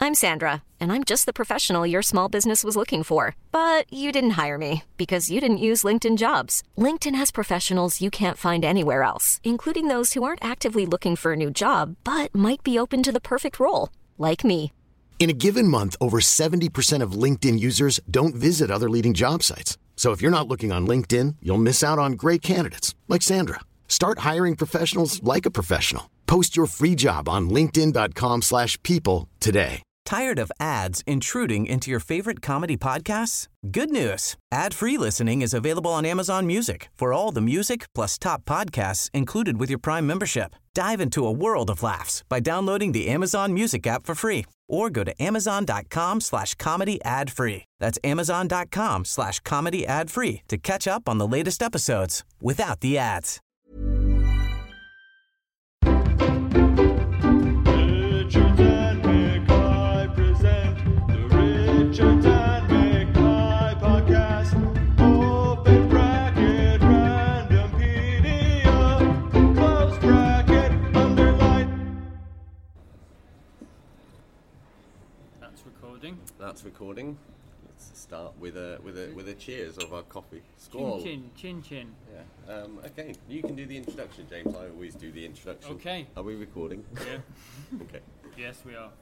I'm Sandra, and I'm just the professional your small business was looking for. But you didn't hire me because you didn't use LinkedIn Jobs. LinkedIn has professionals you can't find anywhere else, including those who aren't actively looking for a new job, but might be open to the perfect role, like me. In a given month, over 70% of LinkedIn users don't visit other leading job sites. So if you're not looking on LinkedIn, you'll miss out on great candidates like Sandra. Start hiring professionals like a professional. Post your free job on linkedin.com/people today. Tired of ads intruding into your favorite comedy podcasts? Good news. Ad-free listening is available on Amazon Music for all the music plus top podcasts included with your Prime membership. Dive into a world of laughs by downloading the Amazon Music app for free or go to amazon.com/comedy ad-free. That's amazon.com/comedy ad-free to catch up on the latest episodes without the ads. That's recording. Let's start with a cheers of our coffee. Squall. Chin chin. Yeah. Okay. You can do the introduction, James. I always do the introduction. Okay. Are we recording? Yeah. Okay. Yes, we are.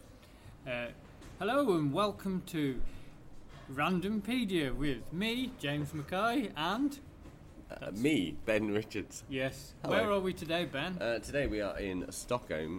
Hello and welcome to Randompedia with me, James Mackay, and me, Ben Richards. Yes. Hello. Where are we today, Ben? Today we are in Stockholm.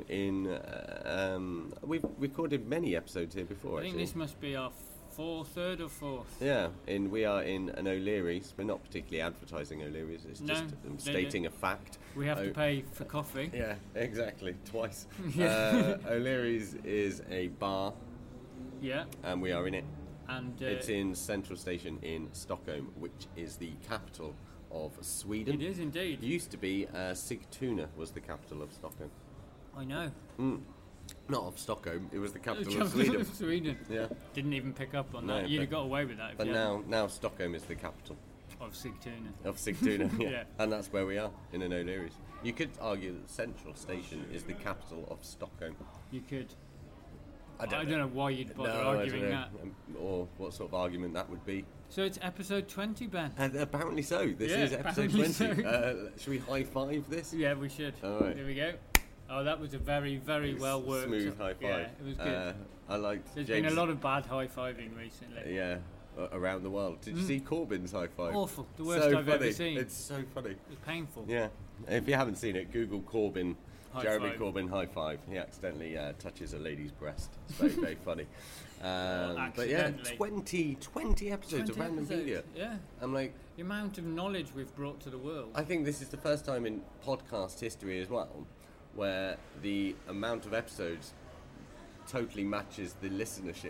We've recorded many episodes here before. I think this must be our third or fourth. Yeah, we are in an O'Leary's. We're not particularly advertising O'Leary's. It's just stating a fact. We have to pay for coffee. Yeah, exactly, twice. O'Leary's is a bar. Yeah. And we are in it. And it's in Central Station in Stockholm, which is the capital of Sweden. It is indeed. It used to be Sigtuna was the capital of Stockholm. I know. Not of Stockholm, it was the capital of Sweden. Yeah. Didn't even pick up on that. You'd have got away with that. But now Stockholm is the capital. Of Sigtuna. Of Sigtuna, yeah. Yeah. And that's where we are, in an O'Leary's. You could argue that Central Station is the capital of Stockholm. You could. I don't know why you'd bother arguing that. Or what sort of argument that would be. So it's episode 20, Ben. And apparently so. This is episode 20. Should we high-five this? Yeah, we should. All right. Here we go. Oh, that was a very, very well worked. Smooth high-five. Yeah, it was good. I liked There's James. been a lot of bad high-fiving recently. Yeah, around the world. Did you see Corbyn's high-five? Awful. The worst I've ever seen. It's so funny. It's painful. Yeah. If you haven't seen it, Google Corbyn. Jeremy High-five. Corbyn high-five. He accidentally touches a lady's breast. It's very, very funny. But yeah, 20 episodes of Randompedia. Yeah. I'm like... The amount of knowledge we've brought to the world. I think this is the first time in podcast history as well where the amount of episodes totally matches the listenership.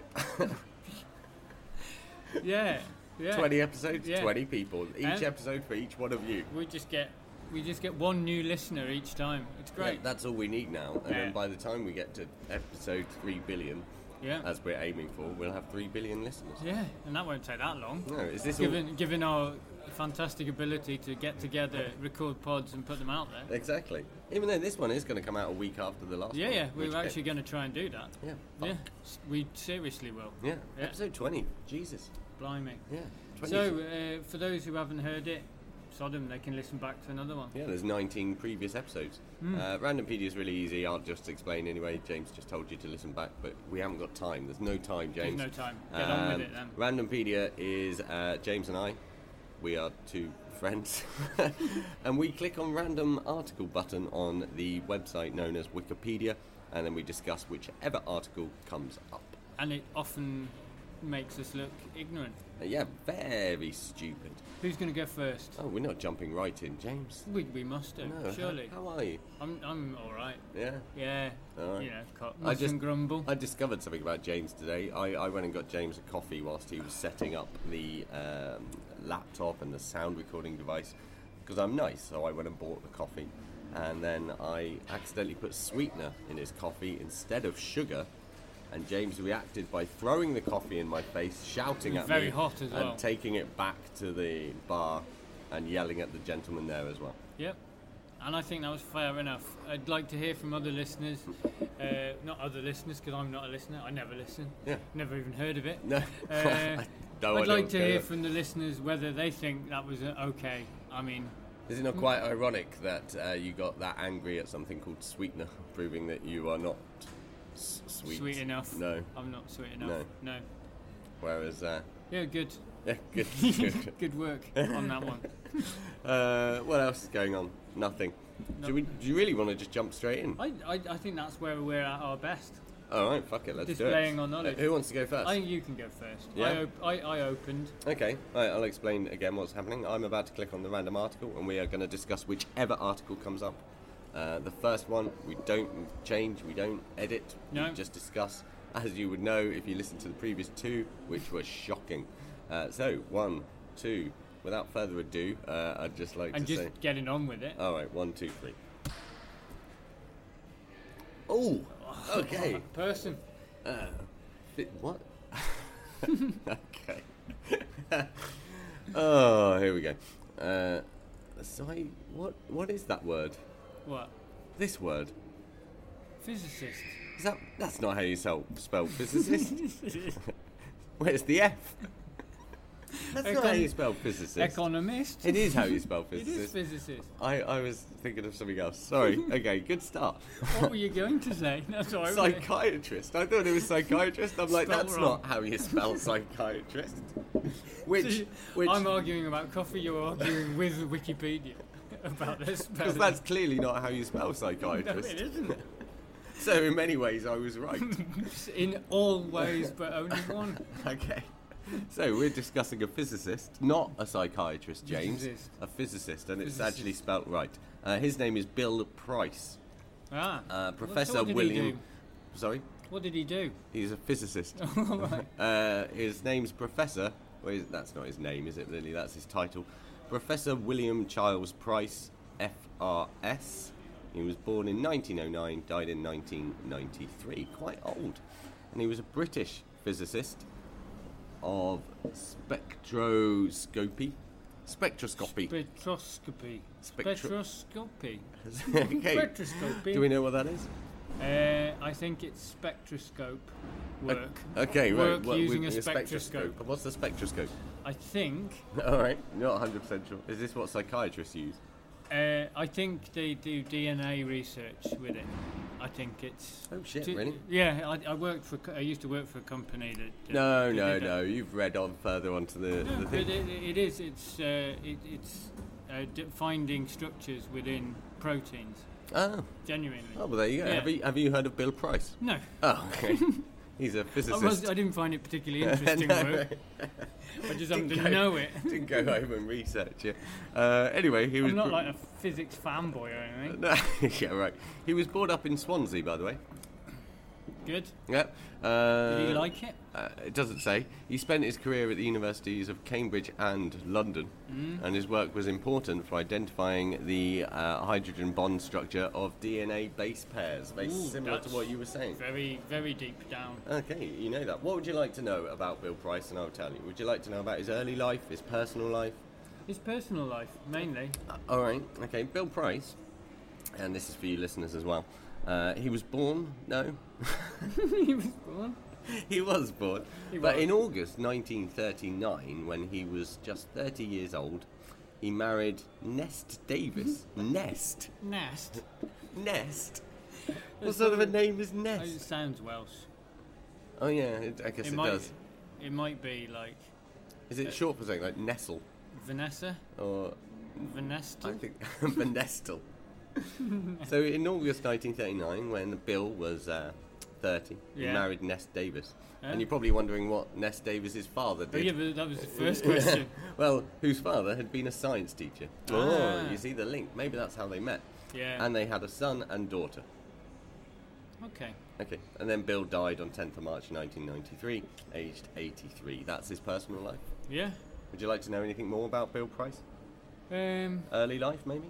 Yeah. 20 episodes, 20 people. Each episode for each one of you. We just get one new listener each time. It's great. Yeah, that's all we need now. And then by the time we get to episode 3 billion, as we're aiming for, we'll have 3 billion listeners. Yeah, and that won't take that long. No, is this given our fantastic ability to get together, record pods and put them out there. Exactly. Even though this one is going to come out a week after the last one. Yeah, we're actually going to try and do that. Yeah. Yeah, we seriously will. Yeah. Episode 20. Jesus. Blimey. Yeah. 20. So, for those who haven't heard it, Sodom, they can listen back to another one. Yeah, there's 19 previous episodes. Randompedia is really easy. I'll just explain anyway. James just told you to listen back, but we haven't got time. There's no time, James. There's no time. Get on with it then. Randompedia is James and I. We are two friends. And we click on random article button on the website known as Wikipedia, and then we discuss whichever article comes up. And it often makes us look ignorant. Yeah, very stupid. Who's going to go first? Oh, we're not jumping right in, James. We must do, No, surely. How are you? I'm all right. Yeah? Yeah. All right. You know, mustn't grumble. I discovered something about James today. I went and got James a coffee whilst he was setting up the laptop and the sound recording device, because I'm nice, so I went and bought the coffee. And then I accidentally put sweetener in his coffee instead of sugar. And James reacted by throwing the coffee in my face, shouting at me. Very hot as well. And taking it back to the bar and yelling at the gentleman there as well. Yep. and I think that was fair enough. I'd like to hear from other listeners, not other listeners because I'm not a listener. I never listen. Yeah. Never even heard of it. No. No, I'd like to hear from the listeners whether they think that was okay. I mean, is it not quite ironic that you got that angry at something called sweetener, proving that you are not sweet enough? No. I'm not sweet enough. No. Whereas... yeah, good. Yeah, good. Good work on that one. What else is going on? Nothing. Do you really want to just jump straight in? I think that's where we're at our best. All right, fuck it, let's do it. Displaying our knowledge. Who wants to go first? I think you can go first. Yeah? I opened. Okay, right, I'll explain again what's happening. I'm about to click on the random article, and we are going to discuss whichever article comes up. The first one, we don't change, we don't edit, No. we just discuss, as you would know if you listened to the previous two, which were shocking. So, 1, 2, without further ado, I'd just like And to just say... getting on with it. All right, 1, 2, 3. Oh, okay. Person. What? Okay. Oh, here we go. What is that word? What? This word. Physicist. That's not how you spell physicist. Where's the F? That's not how you spell physicist. Economist. It is how you spell It physicist. is physicist. I was thinking of something else. Sorry. Okay, good start. What were you going to say? That's all right. Psychiatrist. I thought it was psychiatrist. I'm like, Spelled that's wrong. not how you spell psychiatrist. Which I'm arguing about coffee, you're arguing with Wikipedia about this. because that's clearly not how you spell No, psychiatrist. it isn't. So in many ways, I was right. In all ways, but only one. Okay. So we're discussing a physicist, not a psychiatrist, James. Physicist. A physicist, and it's Physicist. actually spelt right. His name is Bill Price. Professor So what did he William. do? Sorry, What did he do? he's a physicist. All right. His name's Professor. Well, that's not his name, is it? Really, that's his title. Professor William Charles Price, FRS. He was born in 1909, died in 1993. Quite old, and he was a British physicist of spectroscopy. Spectroscopy. Spectroscopy. Okay. Spectroscopy. Do we know what that is? I think it's spectroscope work. Okay, Work right. using with a spectroscope. What's the spectroscope? I think. All right, not 100% sure. Is this what psychiatrists use? I think they do DNA research with it. I think it's. Oh shit! Really? Yeah, I used to work for a company that. No. did that. You've read on further onto the No, but thing. it is. It's finding structures within proteins. Oh, Genuinely. well, there you go. Yeah. Have you heard of Bill Price? No. Oh, okay. He's a physicist. I didn't find it particularly interesting work. I just happened to know it. Didn't go home and research it. Anyway, he was. I'm not like a physics fanboy or anything. No, yeah, right. He was brought up in Swansea, by the way. Good. Yeah. Did he like it? It doesn't say. He spent his career at the universities of Cambridge and London, and his work was important for identifying the hydrogen bond structure of DNA base pairs, very Ooh, similar to that's what you were saying. Very, very deep down. Okay, you know that. What would you like to know about Bill Price, and I'll tell you. Would you like to know about his early life, his personal life? His personal life, mainly. All right, okay. Bill Price, and this is for you listeners as well. He was born, no? He was born. He was born. He But was. in August 1939, when he was just 30 years old, he married Nest Davis. Nest? Nest. Nest? What sort of a name is It Nest? sounds Welsh. Oh yeah, I guess it does. It might be like Is it short for something like Nestle? Vanessa. Or Vanessa. I think Vanestel. So in August 1939, when Bill was 30, he Yeah. married Nest Davis. Yeah. And you're probably wondering what Nest Davis's father Oh, did. yeah, but that was the first question. Well, whose father had been a science teacher. Ah. Oh, you see the link. Maybe that's how they met. Yeah. And they had a son and daughter. Okay. Okay. And then Bill died on 10th of March 1993, aged 83. That's his personal life. Yeah. Would you like to know anything more about Bill Price? Early life, maybe?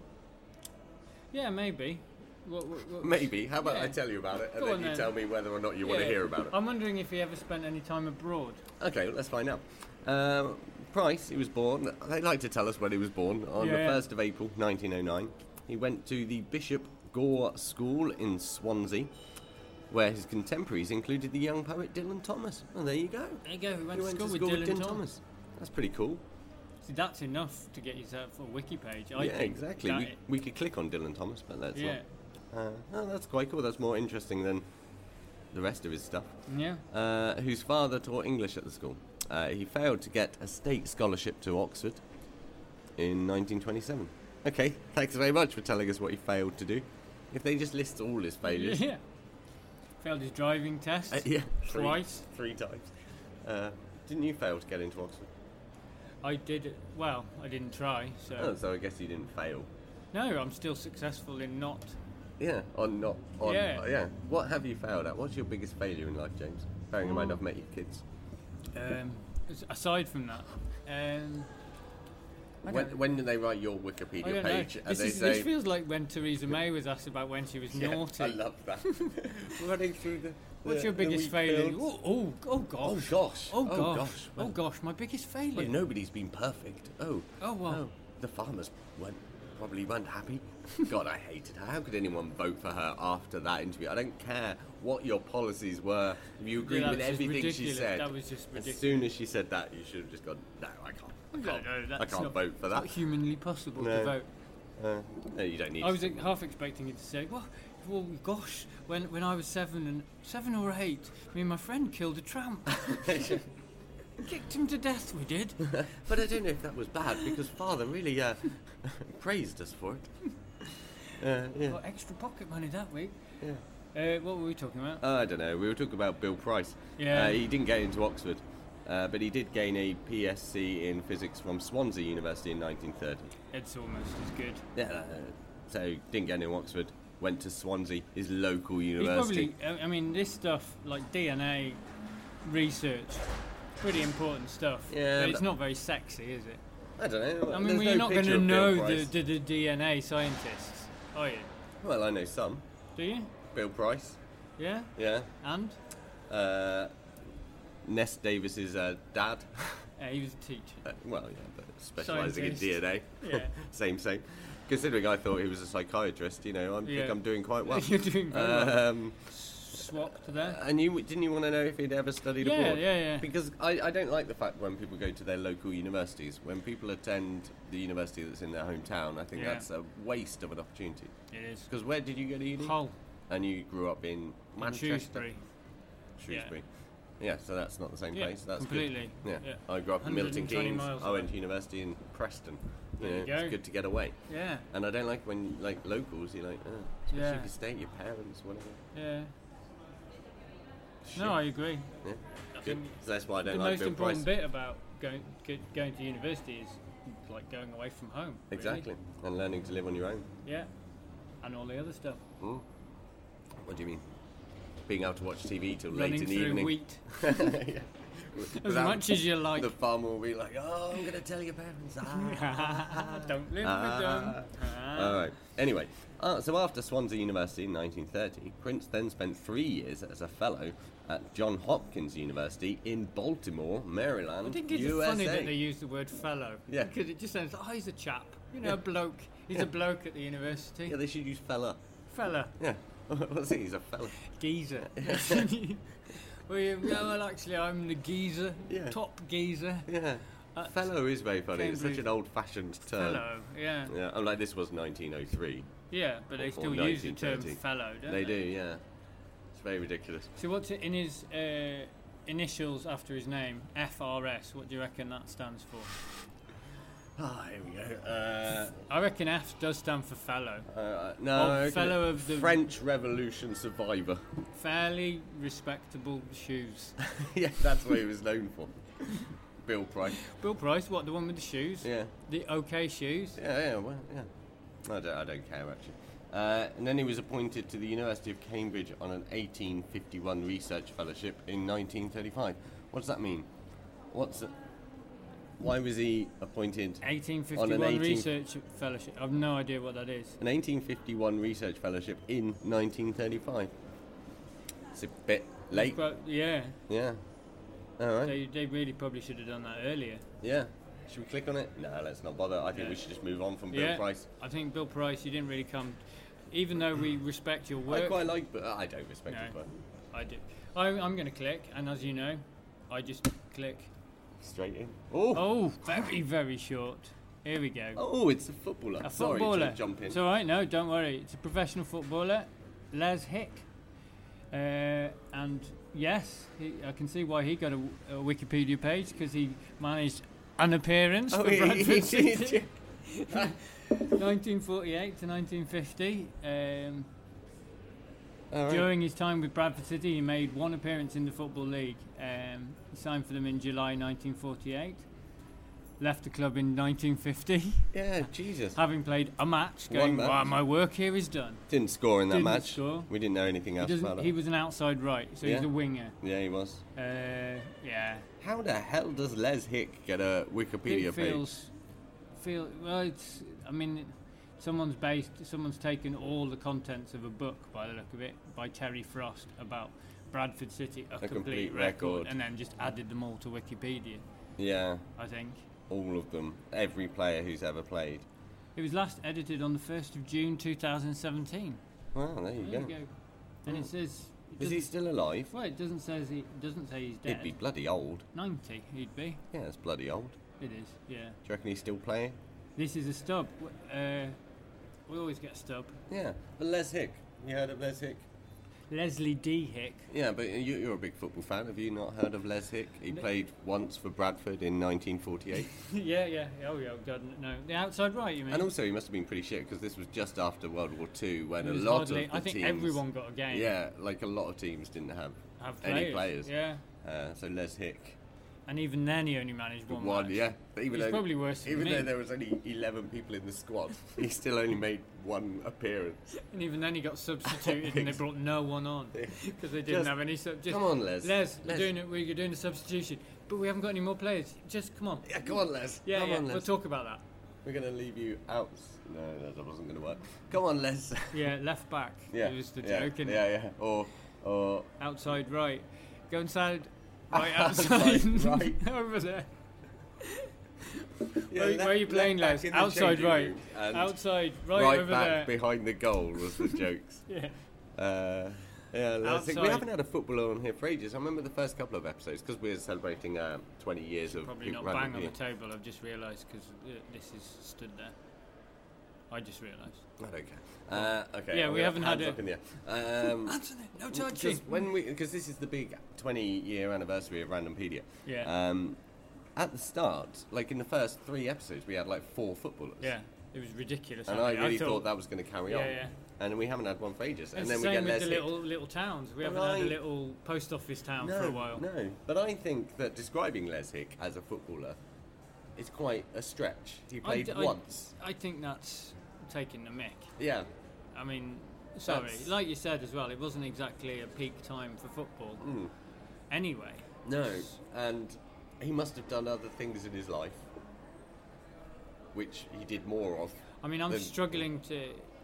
Yeah, maybe. What, Maybe. How about Yeah. I tell you about it, and Go then on you then. tell me whether or not you want to Yeah. hear about it? I'm wondering if he ever spent any time abroad. Okay, let's find out. Price, he was born, they like to tell us when he was born, on the Yeah. 1st of April 1909 He went to the Bishop Gore School in Swansea, where his contemporaries included the young poet Dylan Thomas. Oh, there you go. There you go. He went You to school with Dylan Thomas. That's pretty cool. See, that's enough to get yourself a wiki page. I Yeah, think. exactly. We could click on Dylan Thomas, but let's Yeah. not. Oh, that's quite cool. That's more interesting than the rest of his stuff. Yeah. Whose father taught English at the school. He failed to get a state scholarship to Oxford in 1927. Okay, thanks very much for telling us what he failed to do. If they just list all his failures. Yeah. Failed his driving test. Yeah. Twice. Three times. Didn't you fail to get into Oxford? I did. Well, I didn't try. So Oh, so I guess you didn't fail. no, I'm still successful in not. Yeah, on not on. Yeah. What have you failed at? What's your biggest failure in life, James? Bearing in mind I've met your kids. Aside from that, I don't- When do they write your I Wikipedia don't page know. and they This say? feels like when Theresa May was asked about when she was Yeah, naughty. I love that. Running through the. What's your the biggest wheat failure? fields. Oh gosh. Oh gosh. Oh gosh. gosh. Oh gosh, my biggest failure. Well, nobody's been perfect. Oh. Oh, well. Oh, the farmers probably weren't happy. God, I hated her. How could anyone vote for her after that interview? I don't care what your policies were. If you agreed Yeah, with that's just everything she ridiculous. said, That was just ridiculous. as soon as she said that, you should have just gone, no, I can't. I can't vote for It's that. not humanly possible No. to vote. No, you don't need I was to. half expecting you to say, well, gosh, when I was 7 or 8, me and my friend killed a tramp. Kicked him to death, we did. But I don't know if that was bad, because Father really praised us for it. Yeah. Got extra pocket money that week. Yeah. What were we talking about? I don't know. We were talking about Bill Price. Yeah. He didn't get into Oxford, but he did gain a PSc in physics from Swansea University in 1930. It's almost as good. Yeah. So didn't get into Oxford. Went to Swansea, his local He's university. probably, I mean, this stuff, like DNA research, pretty important stuff. Yeah, But it's but- not very sexy, is it? I don't know. I mean, There's well, you're no not going picture to of Bill know Price. the DNA scientists, are you? Well, I know some. Do you? Bill Price. Yeah? Yeah. And? Ness Davis's dad. He was a teacher. Well, yeah, but specialising in Scientist. DNA. Yeah. same. Considering I thought he was a psychiatrist, I think Yeah. I'm doing quite well. You're doing very well. Swapped there. And didn't you want to know if he'd ever studied abroad? Yeah. Because I don't like the fact when people go to their local universities. When people attend the university that's in their hometown, I think Yeah. that's a waste of an opportunity. It is. Because where did you go to uni? Hull. And you grew up in Manchester? Shrewsbury. Shrewsbury. Yeah, so that's not the same Yeah, place. That's completely. Good. Yeah. I grew up in Milton 120 Keynes. miles I went away. to university in Preston. There you go. It's good to get away. Yeah. And I don't like when, like, locals, you're like, especially Yeah. if you stay at your parents, whatever. Yeah. Shit. No, I agree. Yeah. I Good. think So that's why I the don't like most Bill important Price. bit about going to university is like going away from home. really. Exactly. And learning to live on your own. Yeah. And all the other stuff. Mm. What do you mean? Being able to watch TV till Running late in the through evening. wheat. Yeah. As Without- much as you like. The farmer will be like, oh, I'm going to tell your parents. Don't live with them. All right. Anyway, so after Swansea University in 1930, Prince then spent 3 years as a fellow at Johns Hopkins University in Baltimore, Maryland, I think it's USA. funny that they use the word fellow. Yeah. Because it just sounds like, he's a chap. A bloke. He's a bloke at the university. Yeah, they should use fella. Fella. Yeah. What's he? He's a fella. Geezer. Well, actually, I'm the geezer. Yeah. Top geezer. Yeah. That's Fellow is very funny. It's such Cambridge. an old-fashioned term. Fellow. Yeah. Yeah, I'm like, this was 1903. Yeah, but they Or still use the term 1930. fellow, don't They they? do, yeah. It's very ridiculous. So what's it in his initials after his name? FRS. What do you reckon that stands for? Here we go. I reckon F does stand for fellow. No, Oh, okay. fellow of the- French Revolution survivor. Fairly respectable shoes. Yeah, that's what he was known for. Bill Price. Bill Price, what, the one with the shoes? Yeah. The OK shoes? Well, yeah. I don't care actually. And then he was appointed to the University of Cambridge on an 1851 research fellowship in 1935. What does that mean? Why was he appointed 1851 research fellowship. I've no idea what that is. an 1851 research fellowship in 1935? It's a bit late. But yeah, Yeah. All right. they really probably should have done that earlier. Yeah. Should we click on it? No, let's not bother. I think we should just move on from Bill Price. I think Bill Price, you didn't really come... Even though we respect your work... I quite like, but I don't respect his work. I do. I'm going to click, and as you know, I just click. Straight in. Oh, very, very short. Here we go. Oh, it's a footballer. Sorry to jump in. It's all right, no, don't worry. It's a professional footballer, Les Hick. And yes, I can see why he got a Wikipedia page, because he managed an appearance for Bradford City. 1948 to 1950. During his time with Bradford City, he made one appearance in the Football League. He signed for them in July 1948. Left the club in 1950. Yeah, Jesus. Having played a match, going, wow, my work here is done. Didn't score in that match. Score. We didn't know anything else about it. He was an outside right, so he's a winger. Yeah, he was. Yeah. How the hell does Les Hick get a Wikipedia page? Well, it's... I mean, someone's taken all the contents of a book, by the look of it, by Terry Frost about Bradford City, a complete record, and then just added them all to Wikipedia. Yeah. I think. All of them. Every player who's ever played. It was last edited on the 1st of June 2017. Well, there you go. And it says... Is he still alive? Well, it doesn't say he's dead. He'd be bloody old. 90, he'd be. Yeah, it's bloody old. It is, yeah. Do you reckon he's still playing? This is a stub. We always get a stub. Yeah, but Les Hick. You heard of Les Hick? Leslie D. Hick. Yeah, but you're a big football fan. Have you not heard of Les Hick? He played once for Bradford in 1948. Yeah. Oh, yeah, God, no. The outside right, you mean? And also, he must have been pretty shit, because this was just after World War II, when a lot of the teams... I think everyone got a game. Yeah, like a lot of teams didn't have any players. Yeah. So Les Hick... And even then, he only managed one match. Yeah. But it's probably worse than Even though there was only 11 people in the squad, he still only made one appearance. And even then, he got substituted, and they brought no one on because they didn't have any. Come on, Les. We're doing a substitution, but we haven't got any more players. Just come on. Yeah, come on, Les. Yeah, come on, Les. We'll talk about that. We're going to leave you out. No, that wasn't going to work. Come on, Les. Yeah, left back. Yeah. It was the joke, isn't it? Yeah. Or outside right. Go inside. Right outside, right. Over there. Where are you playing, Les? Outside right. Outside right over back there. Behind the goal was the jokes. Yeah. We haven't had a footballer on here for ages. I remember the first couple of episodes, because we're celebrating 20 years of... Probably not bang on the table, I've just realised, because this is stood there. I just realised. I don't care. Okay. Yeah, we haven't had it. Anthony, no touching. Because this is the big 20-year anniversary of Randompedia. Yeah. At the start, like in the first 3 episodes, we had like 4 footballers. Yeah, it was ridiculous. And I really thought that was going to carry on. Yeah. And we haven't had one for ages. And then we get with the little towns. We haven't had a little post office town for a while. No, but I think that describing Les Hick as a footballer is quite a stretch. He played once. I think that's taking the mick. Yeah. I mean, sorry, like you said as well, it wasn't exactly a peak time for football. Anyway. No, and he must have done other things in his life, which he did more of. I mean, I'm struggling to...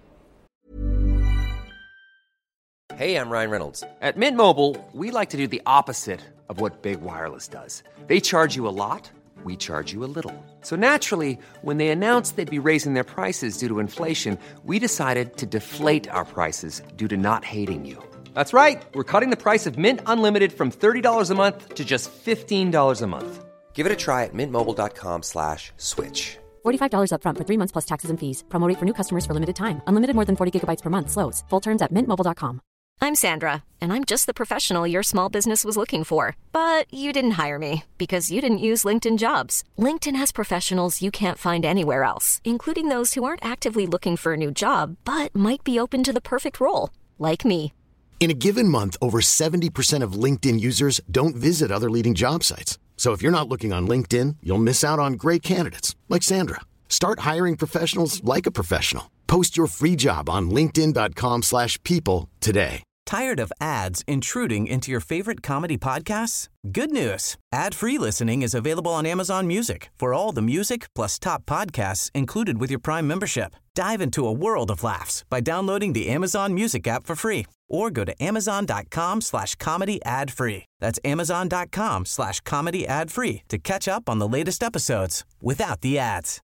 Hey, I'm Ryan Reynolds. At Mint Mobile, we like to do the opposite of what Big Wireless does. They charge you a lot. We charge you a little. So naturally, when they announced they'd be raising their prices due to inflation, we decided to deflate our prices due to not hating you. That's right. We're cutting the price of Mint Unlimited from $30 a month to just $15 a month. Give it a try at mintmobile.com/switch. $45 up front for 3 months plus taxes and fees. Promo rate for new customers for limited time. Unlimited more than 40 gigabytes per month. Slows full terms at mintmobile.com. I'm Sandra, and I'm just the professional your small business was looking for. But you didn't hire me because you didn't use LinkedIn Jobs. LinkedIn has professionals you can't find anywhere else, including those who aren't actively looking for a new job, but might be open to the perfect role, like me. In a given month, over 70% of LinkedIn users don't visit other leading job sites. So if you're not looking on LinkedIn, you'll miss out on great candidates like Sandra. Start hiring professionals like a professional. Post your free job on linkedin.com/people today. Tired of ads intruding into your favorite comedy podcasts? Good news. Ad-free listening is available on Amazon Music for all the music plus top podcasts included with your Prime membership. Dive into a world of laughs by downloading the Amazon Music app for free or go to amazon.com/comedy ad-free. That's amazon.com/comedy ad-free to catch up on the latest episodes without the ads.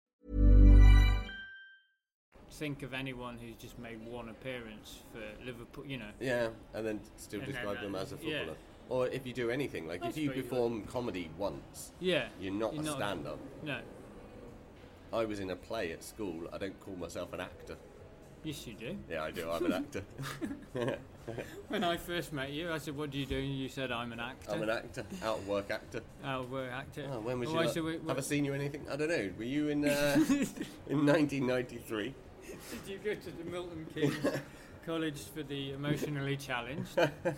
Think of anyone who's just made one appearance for Liverpool, Yeah, and then still describe them as a footballer. Yeah. Or if you do anything, like if you perform comedy once, you're not a stand-up. No. I was in a play at school. I don't call myself an actor. Yes, you do. Yeah, I do. I'm an actor. When I first met you, I said, "What do you do?" And you said, "I'm an actor." I'm an actor. Out of work actor. Out of work actor. Oh, when was you? Have I seen you anything? I don't know. Were you in 1993? Did you go to the Milton Keynes College for the emotionally challenged?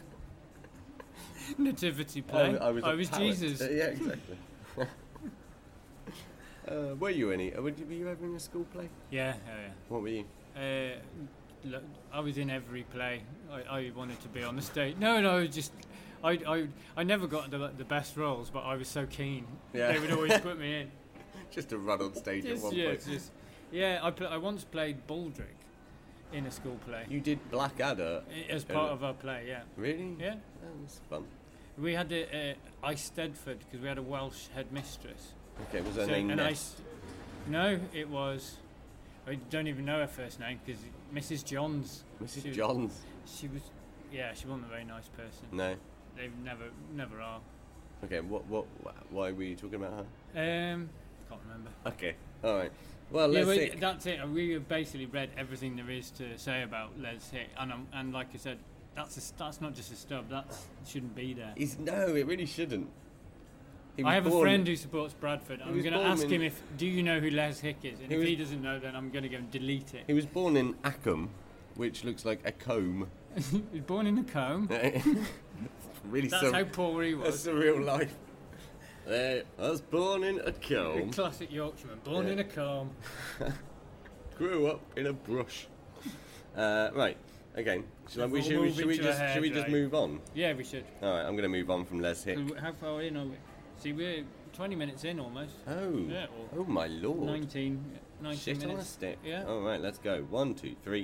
Nativity play. I was Jesus. Yeah, exactly. Were you any? Were you ever in a school play? Yeah. What were you? Look, I was in every play. I wanted to be on the stage. No, just I never got the best roles, but I was so keen. Yeah. They would always put me in. Just to run on stage at one point. I once played Baldric in a school play. You did Blackadder as part of our play, yeah. Really? Yeah. That was fun. We had Eisteddfod because we had a Welsh headmistress. Okay, was her name Ness? No, it was. I don't even know her first name because Mrs. Johns. Mrs. Johns. She was. Yeah, she wasn't a very nice person. No. They never are. Okay, why were you talking about her? Can't remember. Okay, all right. Well, let's see. That's it. We basically read everything there is to say about Les Hick, and like I said, that's not just a stub. That shouldn't be there. No, it really shouldn't. I have a friend who supports Bradford. I'm going to ask him do you know who Les Hick is? And if he doesn't know, then I'm going to go and delete it. He was born in Ackham, which looks like a comb. He was born in a comb. Really, that's how poor he was. That's a real life. I was born in a comb. A classic Yorkshireman, born in a comb. Grew up in a brush. Right. Okay. Should we just move on? Yeah, we should. All right. I'm going to move on from Les Hick. How far in are we? See, we're 20 minutes in almost. Oh. Yeah, oh my lord. 19 Shit minutes. on a stick. Yeah. All right. Let's go. 1, 2, 3.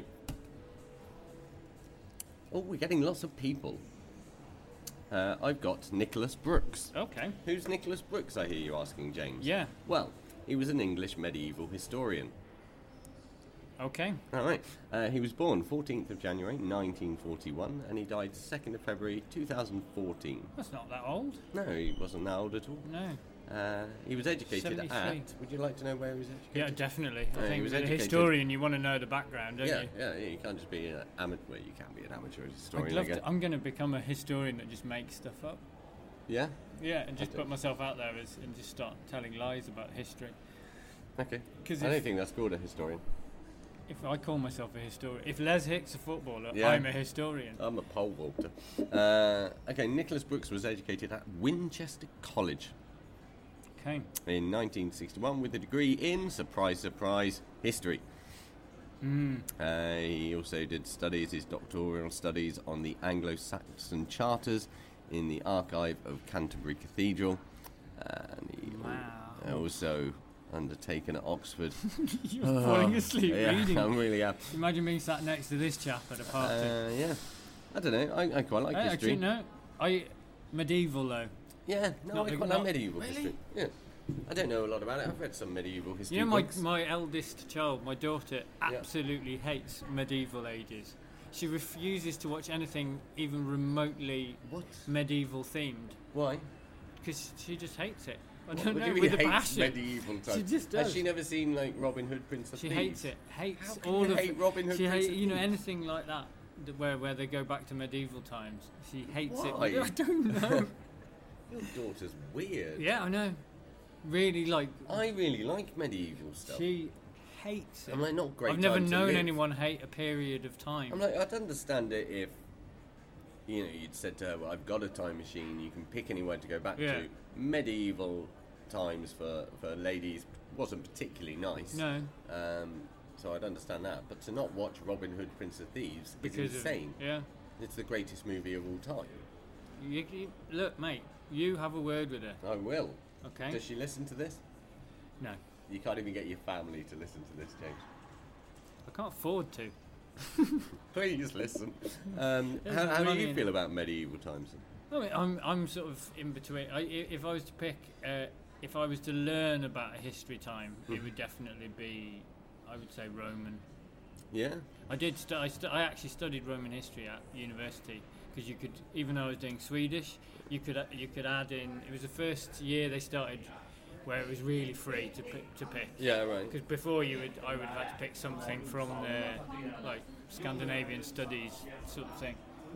Oh, we're getting lots of people. I've got Nicholas Brooks. Okay. Who's Nicholas Brooks, I hear you asking, James? Yeah. Well, he was an English medieval historian. Okay. All right. He was born 14th of January 1941 and he died 2nd of February 2014. That's not that old. No, he wasn't that old at all. No. He was educated 73. at... Would you like to know where he was educated? Yeah, definitely. I think he was as a historian you want to know the background, don't you? Yeah, you can't just be an amateur. Well, you can be an amateur historian, I'm going to become a historian that just makes stuff up. Yeah? Yeah, and just put myself out there and just start telling lies about history. Okay. I don't think that's called a historian. If I call myself a historian, if Les Hick's a footballer, I'm a historian. I'm a pole vaulter. Okay, Nicholas Brooks was educated at Winchester College. Okay. In 1961 with a degree in, surprise, surprise, history. He also did his doctoral studies on the Anglo-Saxon charters in the archive of Canterbury Cathedral. And he also undertaken at Oxford. You're falling asleep reading. I'm really happy. Imagine being sat next to this chap at a party. Yeah. I don't know. I quite like history. Actually, no. Medieval, though. Yeah, no, I quite like medieval history. Yeah. I don't know a lot about it. I've read some medieval history books. My eldest child, my daughter, absolutely hates medieval ages. She refuses to watch anything even remotely medieval themed. Why? Because she just hates it. I don't know, with a passion. Medieval times. She just does. Has she never seen like Robin Hood, Prince of Thieves? She hates it. Hates How can all you of hate Robin Hood, Prince of Thieves? anything like that where they go back to medieval times. She hates it. Why? I don't know. Your daughter's weird. Yeah, I know. Really like. I really like medieval stuff. She hates it. I'm like, not great. I've never known anyone hate a period of time. I'm like, I'd understand it if you'd said to her, "Well, I've got a time machine. You can pick anywhere to go back to." Medieval times for ladies wasn't particularly nice. No. So I'd understand that, but to not watch Robin Hood, Prince of Thieves is insane. It's the greatest movie of all time. Look, mate, you have a word with her. I will. Okay. Does she listen to this? No. You can't even get your family to listen to this, James. I can't afford to. Please listen. How do you feel about medieval times? I mean, I'm sort of in between. If I was to pick, if I was to learn about a history time, it would definitely be, I would say, Roman. Yeah. I did. I actually studied Roman history at university because you could, even though I was doing Swedish, you could add in. It was the first year they started where it was really free to pick. Yeah, right. Because before I would have had to pick something from the like Scandinavian studies sort of thing.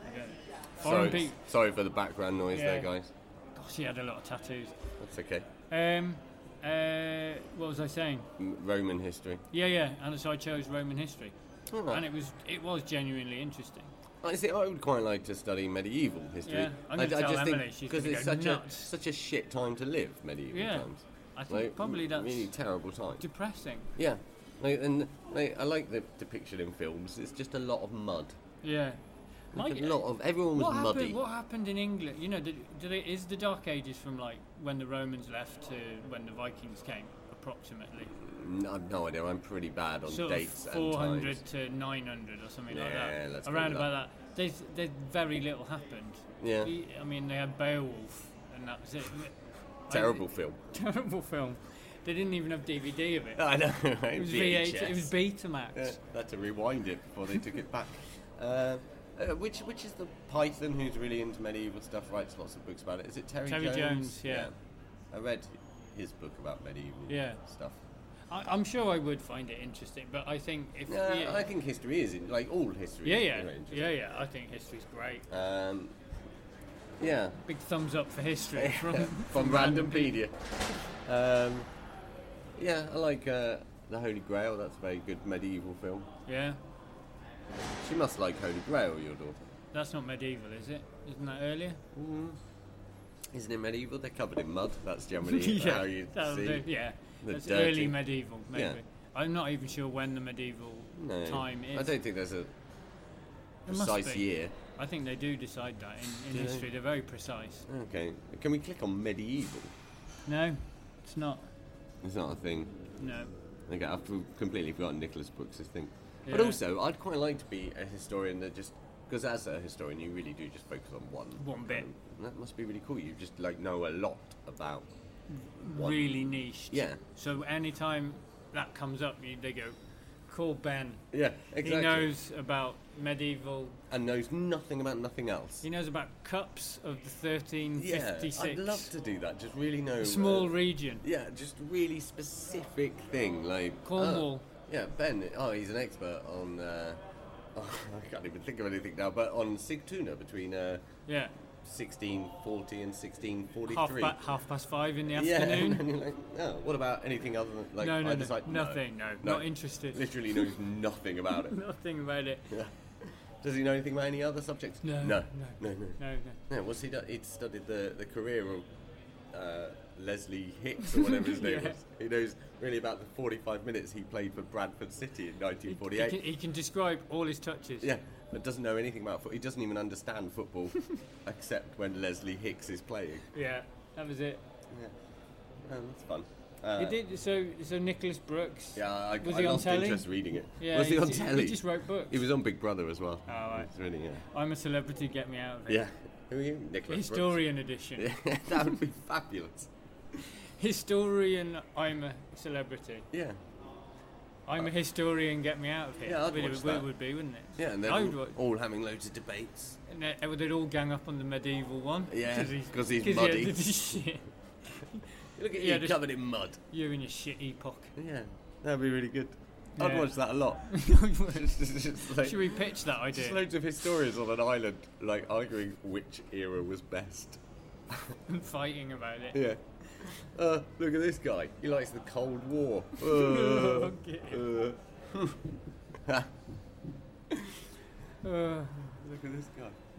Yeah. Sorry for the background noise there, guys. Gosh, he had a lot of tattoos. That's okay. What was I saying? Roman history. Yeah, and so I chose Roman history, right. and it was genuinely interesting. I see. I would quite like to study medieval history. Yeah, I'm going to tell Emily because it's such a shit time to live. Medieval times. I think probably that's really terrible time. Depressing. Yeah, I like the depiction in films. It's just a lot of mud. Yeah. Everyone was muddy. What happened in England? You know, is the Dark Ages from like when the Romans left to when the Vikings came, approximately? No, I've no idea. I'm pretty bad on sort dates of and 400 times. to 900 or something like that. Let's around about that. There's very little happened. Yeah. I mean, they had Beowulf, and that was it. Terrible film. Terrible film. They didn't even have DVD of it. I know. It was VHS. It was Betamax. Yeah, they had to rewind it before they took it back. Which is the Python who's really into medieval stuff, writes lots of books about it. Is it Terry Jones? Yeah. I read his book about medieval stuff. I'm sure I would find it interesting, but I think I think history is like all history. Yeah. I think history's great. Yeah. Big thumbs up for history from Randompedia. Yeah, I like The Holy Grail. That's a very good medieval film. Yeah. She must like Holy Grail, your daughter. That's not medieval, is it? Isn't that earlier? Isn't it medieval? They're covered in mud. That's generally how you see. That's early medieval, maybe. Yeah. I'm not even sure when the medieval time is. I don't think there's a precise year. I think they do decide that in history. They're very precise. Okay. Can we click on medieval? No, it's not. It's not a thing. No. Okay, I've completely forgotten Nicholas Brooks' thing. Yeah. But also, I'd quite like to be a historian that just... Because as a historian, you really do just focus on one bit. And that must be really cool. You just know a lot about one. Really niche. Yeah. So anytime that comes up, they go, call Ben. Yeah, exactly. He knows about medieval... And knows nothing about nothing else. He knows about cups of the 1356. Yeah, I'd love to do that. Just really know... A small region. Yeah, just really specific thing. Like Cornwall. Yeah, Ben, he's an expert on... I can't even think of anything now, but on Sigtuna between 1640 and 1643. Half past 5 in the afternoon. Yeah, and you're like, what about anything other than... Like, nothing, not interested. Literally knows nothing about it. Nothing about it. Yeah. Does he know anything about any other subjects? No. What's he done? He'd studied the career of Leslie Hicks or whatever his name was. He knows really about the 45 minutes he played for Bradford City in 1948. He can describe all his touches. Yeah, but doesn't know anything about football. He doesn't even understand football except when Leslie Hicks is playing. Yeah, that was it. Yeah, that's fun. He did. So Nicholas Brooks. Yeah, I he on lost telly? interest reading it. Yeah, was he on telly? He just wrote books. He was on Big Brother as well. Oh, right. It's really, I'm a Celebrity, get me out of it. Yeah. Who are you? Nicholas Historian edition. Yeah, that would be fabulous. Historian, I'm a Celebrity. Yeah. I'm a historian, get me out of here. Yeah, I'd watch that. It would be, wouldn't it? Yeah, and they're all having loads of debates. And they'd all gang up on the medieval one. Yeah, because he's muddy. Shit. Look at you covered in mud. You and your shit epoch. Yeah, that'd be really good. Yeah. I'd watch that a lot. Should we pitch that idea? Just loads of historians on an island, like arguing which era was best. And fighting about it. Yeah. Look at this guy. He likes the Cold War. Look at this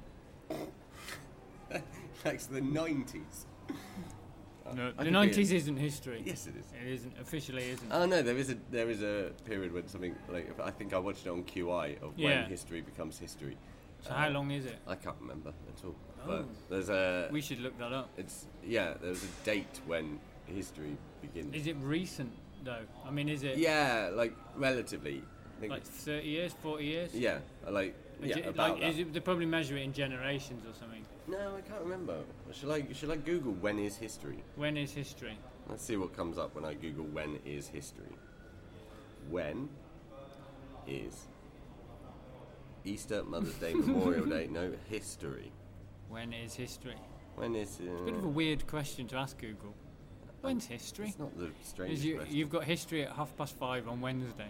guy. Likes the 90s. No, the 90s isn't history. Yes, it is. It isn't. Officially isn't. Oh no, there is a period when something like I think I watched it on QI of when history becomes history, So how long is it? I can't remember at all. Oh. But there's a... We should look that up. There's a date when history begins. Is it recent, though? I mean, is it... Yeah, like, relatively. I think like 30 years, 40 years? Yeah, like... Is yeah, it, about like, that. They probably measure it in generations or something. No, I can't remember. Should I Google when is history? When is history? Let's see what comes up when I Google when is history. When is Easter, Mother's Day, Memorial Day? No, history. When is history? When is... It's a bit of a weird question to ask Google. When's history? It's not the strangest question. You've got history at 5:30 on Wednesday.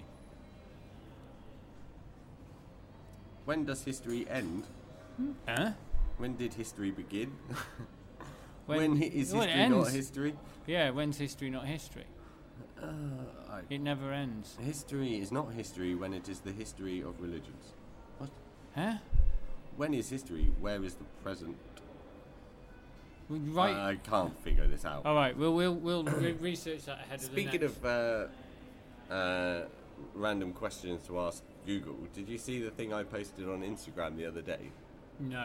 When does history end? Huh? When did history begin? When is it history not ends. history? Yeah, when's history not history? It never ends. History is not history when it is the history of religions. What? Huh? When is history? Where is the present? Right. I can't figure this out. All right, we'll research that ahead of the next. Speaking of random questions to ask Google, did you see the thing I posted on Instagram the other day? No.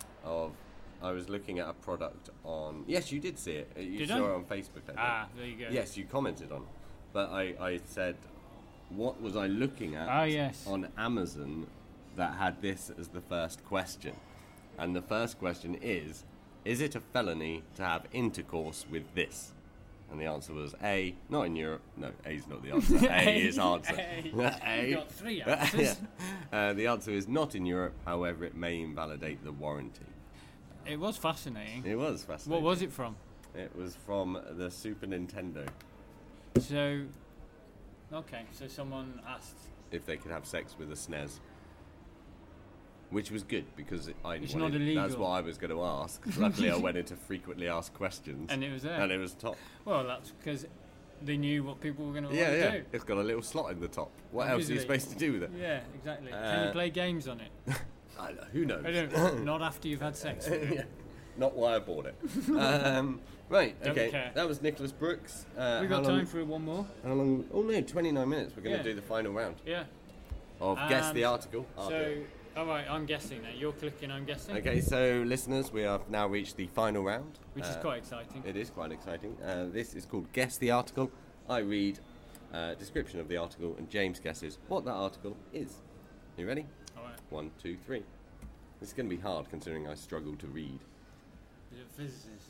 I was looking at a product on... Yes, you did see it. You saw it on Facebook, I think. Ah, there you go. Yes, you commented on it. But I said, what was I looking at on Amazon that had this as the first question? And the first question is it a felony to have intercourse with this? And the answer was A, not in Europe. No, A's not the answer. A is answer. A. You got three answers. Yeah. The answer is not in Europe, however, it may invalidate the warranty. It was fascinating. It was fascinating. What was it from? It was from the Super Nintendo. So someone asked if they could have sex with a SNES. Which was good, because it's not illegal. That's what I was going to ask. Luckily, I went into frequently asked questions. And it was there. And it was top. Well, that's because they knew what people were going to want to do. It's got a little slot in the top. What else are you supposed to do with it? Yeah, exactly. Can you play games on it? I don't know, who knows? I don't. Not after you've had sex with it. Yeah. Not why I bought it. Right, okay. Care. That was Nicholas Brooks. We got time for one more. How long? Oh no, 29 minutes. We're going to do the final round. Yeah. Of Guess the Article. So, alright, I'm guessing now. You're clicking, I'm guessing. Okay, so listeners, we have now reached the final round. Which is quite exciting. It is quite exciting. This is called Guess the Article. I read a description of the article and James guesses what that article is. You ready? Alright. 1, 2, 3. This is going to be hard considering I struggle to read. Is it physicist?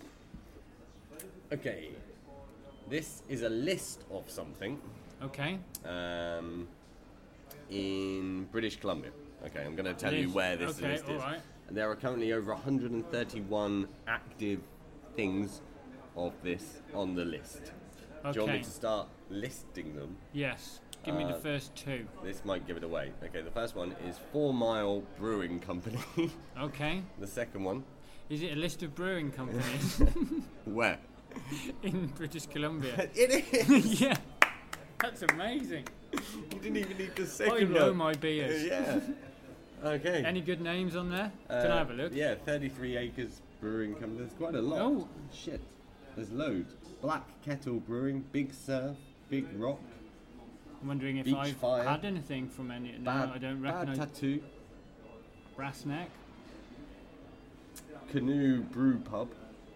Okay. This is a list of something. Okay. In British Columbia. Okay, I'm going to tell you where this list is. Right. And there are currently over 131 active things of this on the list. Okay. Do you want me to start listing them? Yes. Give me the first two. This might give it away. Okay, the first one is 4 Mile Brewing Company. Okay. The second one. Is it a list of brewing companies? Where? In British Columbia. It is! Yeah. That's amazing. You didn't even need the second one. I know my beers. Yeah. Okay. Any good names on there? Can I have a look? Yeah, 33 Acres Brewing Company. There's quite a lot. Oh. Shit. There's loads. Black Kettle Brewing, Big Surf, Big Rock. I'm wondering if Beach I've Fire. had anything from any. No, I don't recognise. Bad Tattoo. Brass Neck. Canoe Brew Pub.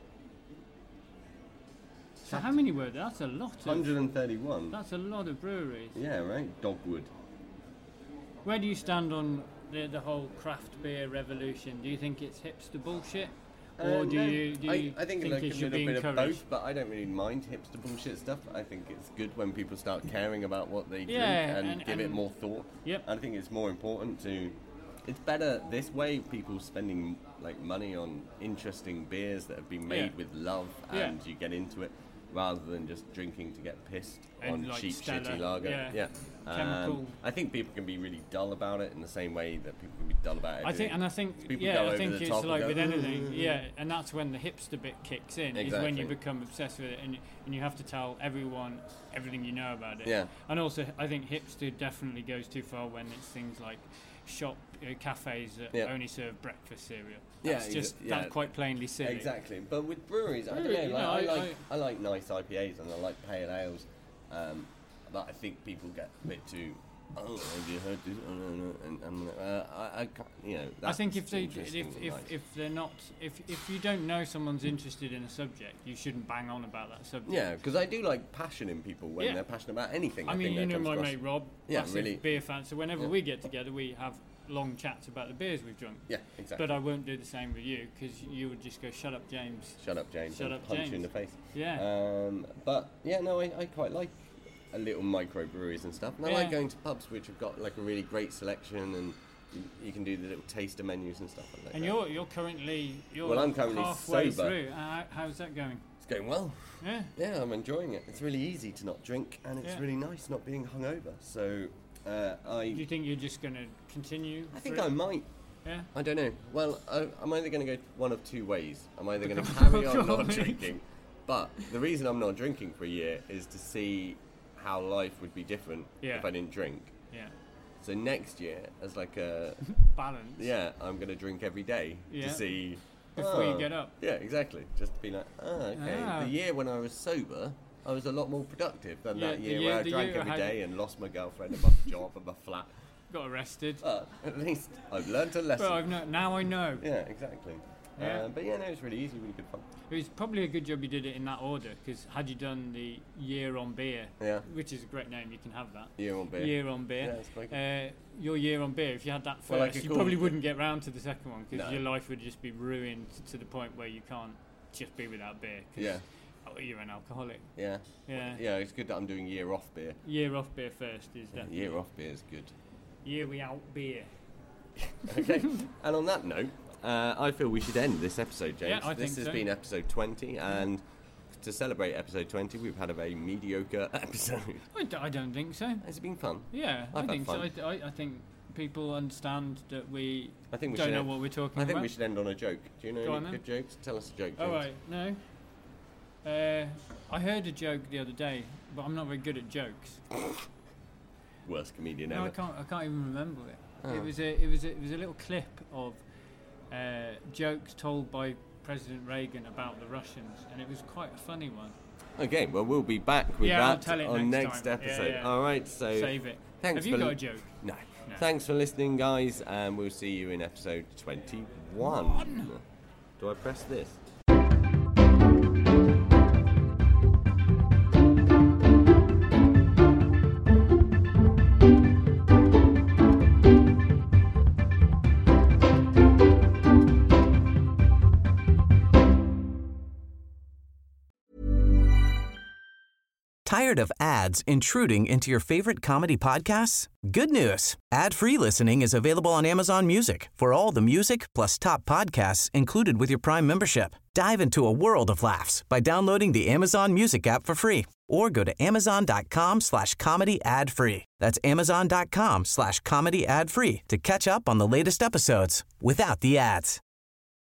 So how many were there? That's a lot. 131. That's a lot of breweries. Yeah, right. Dogwood. Where do you stand on the whole craft beer revolution? Do you think it's hipster bullshit? Or do you I think it should be bit encouraged? of both, but I don't really mind hipster bullshit stuff. I think it's good when people start caring about what they drink and give it more thought. Yep. I think it's more important to... It's better this way, people spending like money on interesting beers that have been made with love and you get into it, rather than just drinking to get pissed on like cheap, Stella, shitty lager. Yeah. Chemical. I think people can be really dull about it in the same way that people can be dull about everything. I think it's like with anything, and that's when the hipster bit kicks in. Is when you become obsessed with it, and you have to tell everyone everything you know about it. Yeah. And also, I think hipster definitely goes too far when it's things like cafes that only serve breakfast cereal. That's that's quite plainly silly. Exactly. But with breweries, I don't know. I like nice IPAs and I like pale ales. But I think people get a bit too oh, have you heard this? Oh, no. And I'm like, I can't, you know. I think if they're not, if you don't know someone's interested in a subject, you shouldn't bang on about that subject. Yeah, because I do like passion in people when they're passionate about anything. I mean, you know my mate Rob, massive beer fan. So whenever we get together, we have long chats about the beers we've drunk. Yeah, exactly. But I won't do the same with you, because you would just go, shut up, James. Shut up, James. Shut up, punch James. you in the face. Yeah. But yeah, no, I quite like a little microbreweries and stuff. And I like going to pubs which have got like a really great selection, and you can do the little taster menus and stuff like and that. You're currently I'm currently halfway sober. through. How's that going? It's going well. Yeah. Yeah, I'm enjoying it. It's really easy to not drink, and it's really nice not being hungover. So Do you think you're just going to continue? I think I might. Yeah. I don't know. Well, I'm either going to go one of two ways. I'm either going to carry on not drinking, but the reason I'm not drinking for a year is to see how life would be different if I didn't drink. Yeah. So next year, as like a balance. Yeah, I'm going to drink every day to see before you get up. Yeah, exactly. Just to be like, okay. The year when I was sober, I was a lot more productive than that year where I drank every day and lost my girlfriend and my job and my flat. Got arrested. At least I've learned a lesson. But now I know. Yeah, exactly. Yeah. But yeah, no, it was really easy, really good fun. It was probably a good job you did it in that order, because had you done the year on beer, which is a great name, you can have that. Year on beer. Year on beer. Yeah, it's quite good. Your year on beer, if you had that first, you probably wouldn't get round to the second one, because your life would just be ruined to the point where you can't just be without beer. You're an alcoholic. Yeah. It's good that I'm doing year off beer. Year off beer first is definitely. Year off beer is good. Year without beer. Okay. And on that note, I feel we should end this episode, James. Yeah, I think this has been episode 20, and to celebrate episode 20, we've had a very mediocre episode. I don't think so. Has it been fun? Yeah, I think so. I think people understand that we don't know what we're talking about. I think we should end on a joke. Do you know any good jokes? Tell us a joke, James. All right, no. I heard a joke the other day, but I'm not very good at jokes. Worst comedian ever. No, I can't even remember it. Oh. It was a little clip of jokes told by President Reagan about the Russians, and it was quite a funny one. Okay, well, we'll be back with that I'll tell it on next time. Episode. Yeah. All right, so save it. Thanks. Have you got a joke? No. Thanks for listening, guys, and we'll see you in episode 21. Do I press this? Tired of ads intruding into your favorite comedy podcasts? Good news. Ad-free listening is available on Amazon Music for all the music plus top podcasts included with your Prime membership. Dive into a world of laughs by downloading the Amazon Music app for free or go to amazon.com/comedy ad-free. That's amazon.com/comedy ad-free to catch up on the latest episodes without the ads.